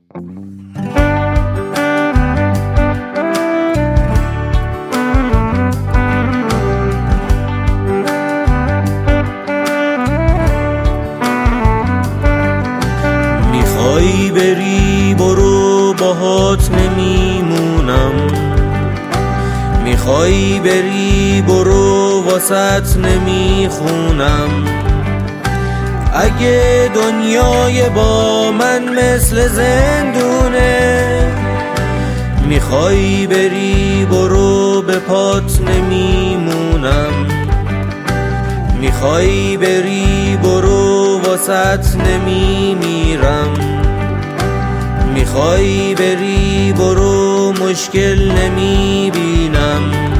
میخوای بری برو باهات نمیمونم، میخوای بری برو واسط نمیخونم. اگه دنیای با من مثل زندونه، میخوای بری برو به پات نمیمونم، میخوای بری برو واسط نمیمیرم، میخوای بری برو مشکل نمیبینم.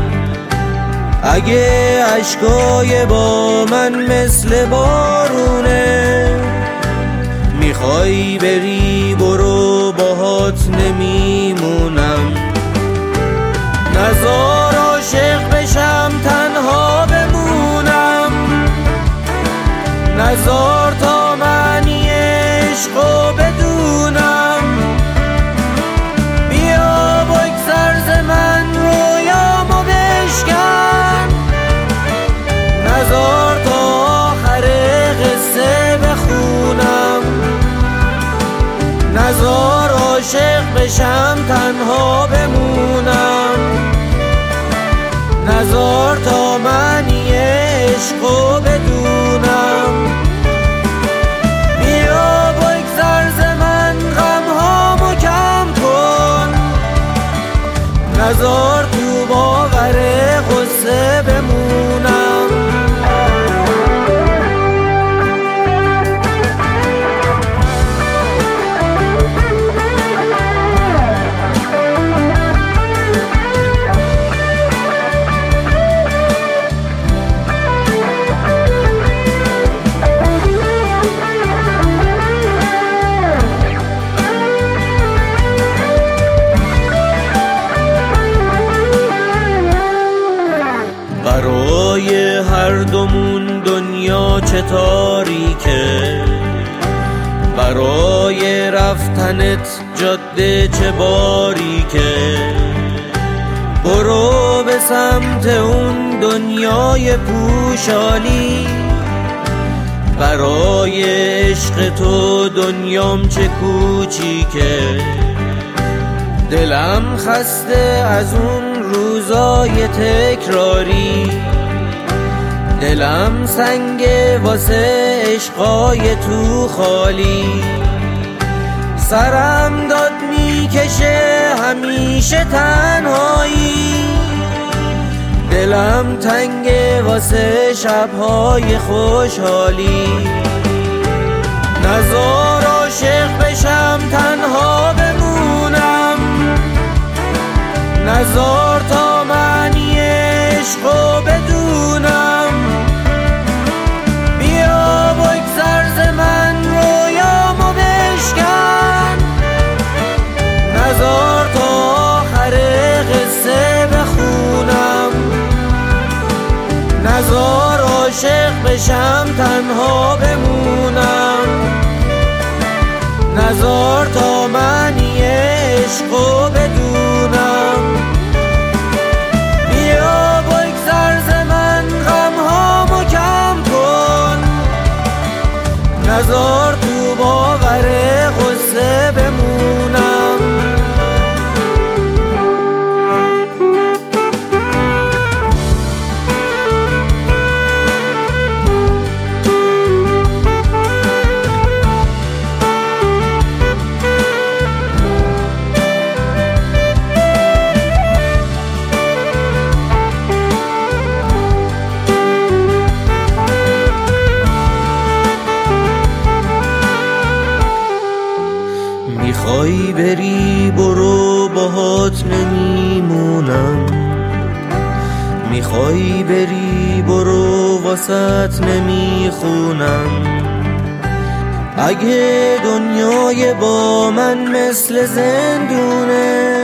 اگه اشکای با من مثل بارونه، میخوای بری برو باهات نمیمونم. نزار عاشق بشم تنها بمونم، نزار تا معنی عشقو بدونم. بیا بگذر ز من رویامو بشکن، نزار تا آخر قصه بخونم. نزار عاشق بشم تنها بمونم، نزار تا معنی عشقو بدونم. بیا بگذر ز من غمهامو کم کن، نزار تو باور غصه بمونم. برای هر دومون دنیا چه تاریکه، برای رفتنت جاده چه باریکه. برو به سمت اون دنیای پوشالی، برای عشق تو دنیام چه کوچیکه. دلم خسته از اون روزای تکراری، دلم سنگه واسه عشقای تو خالی. سرم داد میکشه همیشه تنهایی، دلم تنگه واسه شبهای خوشحالی. نزار عاشق بشم تنها بمونم، نزار تا معنی عشقو بدونم. بیا بگذر ز من رویامو بشکن، نزار تا آخر قصه بخونم. نزار عاشق بشم تنها بمونم، نزار تا معنی عشقو بدونم. بیا بگذر ز من غمهامو کم کن، نزار تو باور غصه بمونم. میخوای بری برو باهات نمیمونم، میخوای بری برو واسط نمیخونم. اگه دنیای با من مثل زندونه،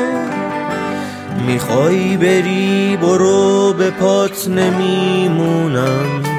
میخوای بری برو به پات نمیمونم.